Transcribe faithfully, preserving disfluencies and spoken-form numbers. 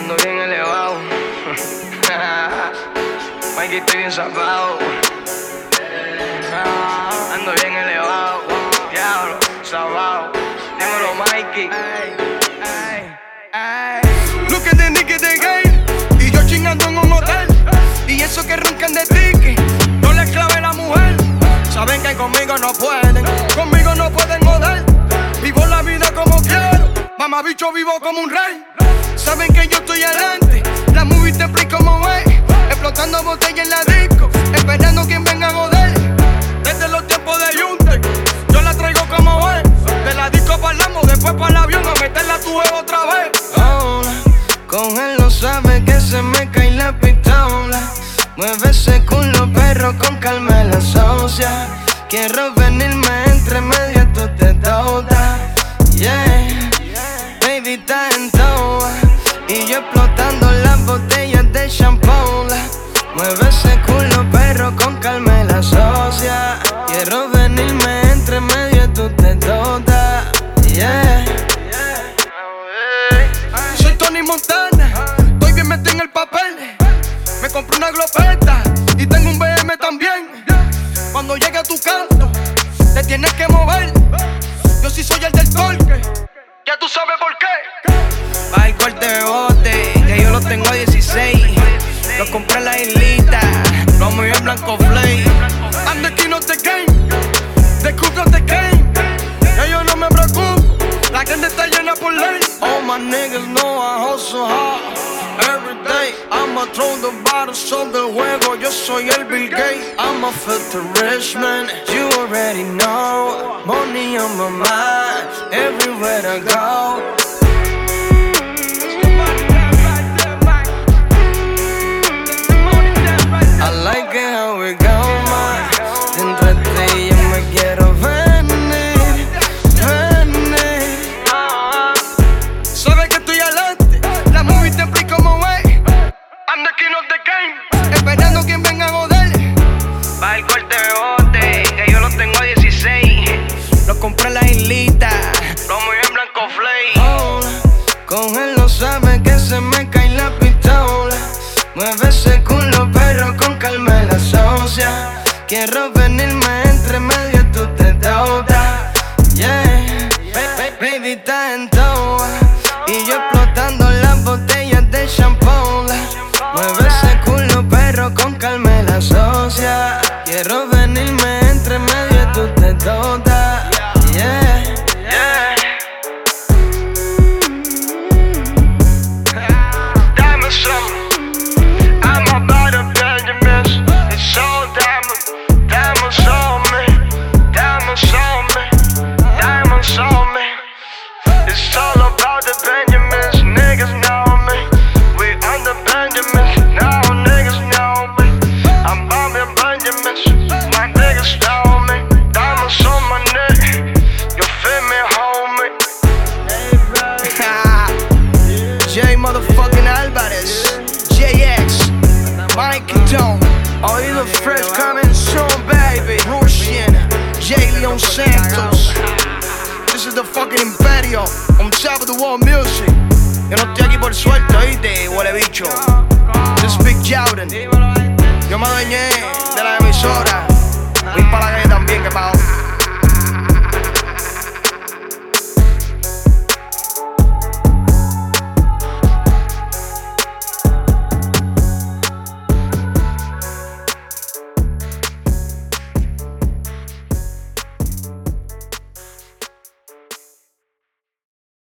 Ando bien elevado. Mikey, estoy bien zafado. Ando bien elevado. Diablo, zafado. Dímelo, Mikey. Look at the niggas de game. Y yo chingando en un hotel. Y eso que roncan de ticket. No les clave la mujer. Saben que conmigo no pueden. Conmigo no pueden joder. Vivo la vida como quiero. Mamá bicho vivo como un rey. Saben que yo estoy adelante. La movie te explico como es. Explotando botellas en la disco. Esperando quien venga a joder. Desde los tiempos de Yunte. Yo la traigo como es. De la disco parlamos. Después para el avión a meterla a tu juego otra vez. Oh, con él no sabe que se me cae la pistola. Mueve ese culo, perro, con calma la socia. Quiero venirme entre medio, tú te totas. Yeah, baby, está en toa. Y yo explotando las botellas de shampoo. Mueve ese culo, perro, con calma la socia. Quiero venirme entre medio, tú te totas. Yeah. Soy Tony Montana, estoy bien metido en el papel. Me compré una glopeta y tengo un B M también. Cuando llegue a tu canto, te tienes que mover. Yo sí soy el del torque, ya tú sabes por qué. Va el corte de bote, que yo lo tengo a dieciséis. Lo compré en la islita, lo mío en Blanco Flay. I'm the king of the game, the cook of the game. Ya yo no me preocupo, la gente está llena por ley. All my niggas know I hustle hard every day. I'ma throw the bottles on the juego. Yo soy el Bill Gates. I'm a filthy rich man. You already know. Money on my mind everywhere I go. I like it how we go, man. Dentro de ti yo me quiero venir, venir. Sabes que estoy adelante, la movie te explico como es. I'm the king of the game, esperando quien venga a joder. Va el corte de bote, que yo lo tengo a dieciséis. Lo compré en la islita, lo mío en Blanco Flay. Oh, con él no sabe que se me cae la pistola. Mueve ese culo, perro, con calma la socia. Quiero venirme entre medio, tú te totas. Yeah, baby, está en toa. Y yo explotando las botellas de shampoo. Mueve ese culo, perro, con calma la socia. Quiero venirme entre medio, tú te totas. Yeah, yeah. Dame some. I'm about a Benjamins. It's all diamond. Diamonds on me. Diamonds on me. Diamonds on me. It's all about the Benjamins. Niggas know me. We on the Benjamins. Now niggas know me. I'm on the Benjamins. My niggas know me. Diamonds on my neck. You feel me, homie? J motherfucking Alvarez, J X, Mikey Tone, Oído Fresh coming soon, baby. Russian, J Leon Santos. This is the fucking Imperio, on top of the world music. Yo no estoy aquí por suerte, oíste, huele bicho. This is Big Jordan. Yo me adueñé de la emisora.